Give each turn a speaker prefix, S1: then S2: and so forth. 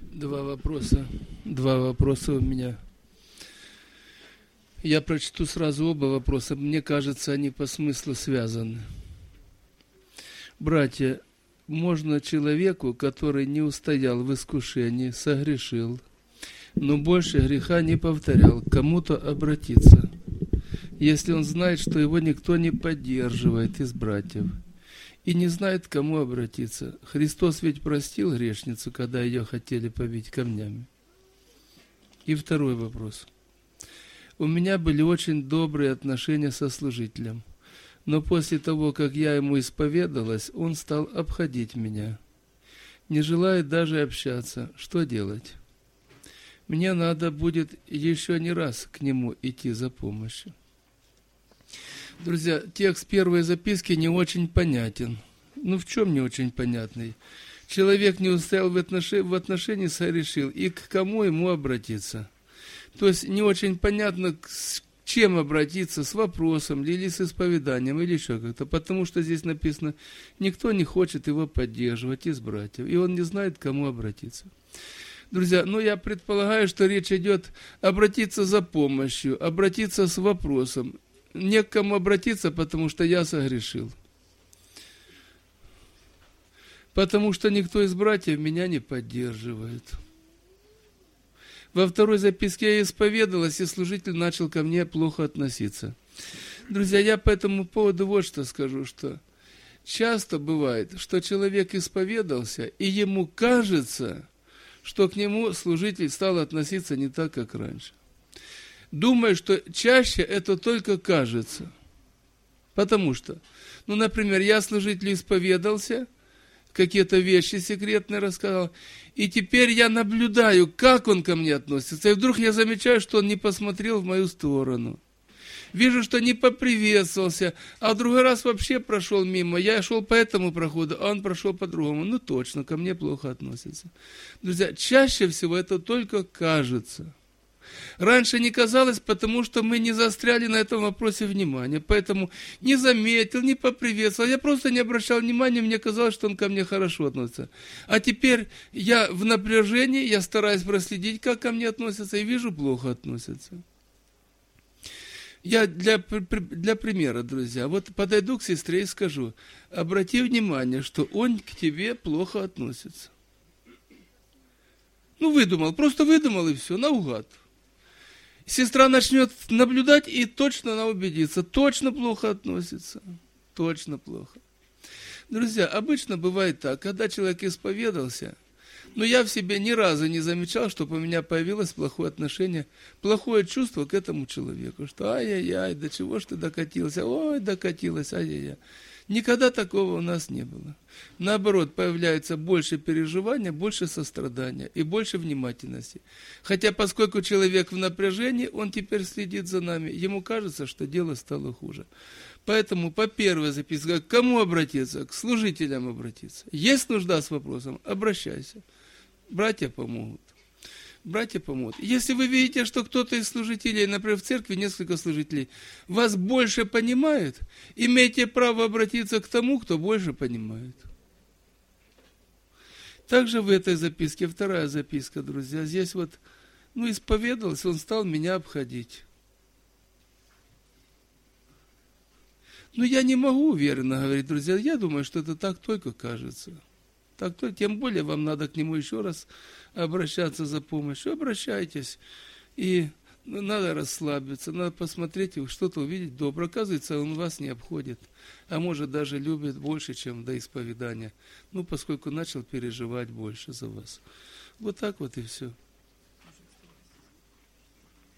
S1: Два вопроса у меня. Я прочту сразу оба вопроса. Мне кажется, они по смыслу связаны. Братья, можно человеку, который не устоял в искушении, согрешил, но больше греха не повторял, к кому-то обратиться, если он знает, что его никто не поддерживает из братьев, и не знает, к кому обратиться? Христос ведь простил грешницу, когда ее хотели побить камнями. И второй вопрос. У меня были очень добрые отношения со служителем, но после того, как я ему исповедалась, он стал обходить меня, не желает даже общаться. Что делать? Мне надо будет еще не раз к нему идти за помощью. Друзья, текст первой записки не очень понятен. В чем не очень понятный? Человек не устоял в отношении, согрешил, и к кому ему обратиться? То есть не очень понятно, с чем обратиться, с вопросом, или с исповеданием, или еще как-то. Потому что здесь написано, никто не хочет его поддерживать из братьев, и он не знает, к кому обратиться. Друзья, я предполагаю, что речь идет обратиться за помощью, обратиться с вопросом. Не к кому обратиться, потому что я согрешил. Потому что никто из братьев меня не поддерживает. Во второй записке я исповедалась, и служитель начал ко мне плохо относиться. Друзья, я по этому поводу вот что скажу, что часто бывает, что человек исповедался, и ему кажется, что к нему служитель стал относиться не так, как раньше. Думаю, что чаще это только кажется. Потому что, например, я служителю исповедался, какие-то вещи секретные рассказал, и теперь я наблюдаю, как он ко мне относится, и вдруг я замечаю, что он не посмотрел в мою сторону. Вижу, что не поприветствовался, а в другой раз вообще прошел мимо. Я шел по этому проходу, а он прошел по другому. Точно, ко мне плохо относится. Друзья, чаще всего это только кажется. Раньше не казалось, потому что мы не заостряли на этом вопросе внимания. Поэтому не заметил, не поприветствовал. Я просто не обращал внимания, мне казалось, что он ко мне хорошо относится. А теперь я в напряжении, я стараюсь проследить, как ко мне относятся, и вижу, плохо относятся. Я для примера, друзья, подойду к сестре и скажу, обрати внимание, что он к тебе плохо относится. Просто выдумал и все, наугад. Сестра начнет наблюдать, и точно она убедится, точно плохо относится, точно плохо. Друзья, обычно бывает так, когда человек исповедался, я в себе ни разу не замечал, чтобы у меня появилось плохое отношение, плохое чувство к этому человеку, что ай-яй-яй, до чего ж ты докатился, ой, докатилась, ай-яй-яй. Никогда такого у нас не было. Наоборот, появляется больше переживания, больше сострадания и больше внимательности. Хотя, поскольку человек в напряжении, он теперь следит за нами, ему кажется, что дело стало хуже. Поэтому по первой записке, к кому обратиться? К служителям обратиться. Есть нужда с вопросом? Обращайся. Братья помогут. Братья помогут. Если вы видите, что кто-то из служителей, например, в церкви несколько служителей, вас больше понимает, имейте право обратиться к тому, кто больше понимает. Также в этой записке, вторая записка, друзья, здесь исповедовался, он стал меня обходить. Я не могу уверенно говорить, друзья, я думаю, что это так только кажется. Тем более вам надо к нему еще раз обращаться за помощью. Обращайтесь. И надо расслабиться, надо посмотреть, что-то увидеть доброе. Оказывается, он вас не обходит, а может даже любит больше, чем до исповедания. Поскольку начал переживать больше за вас. Вот так и все.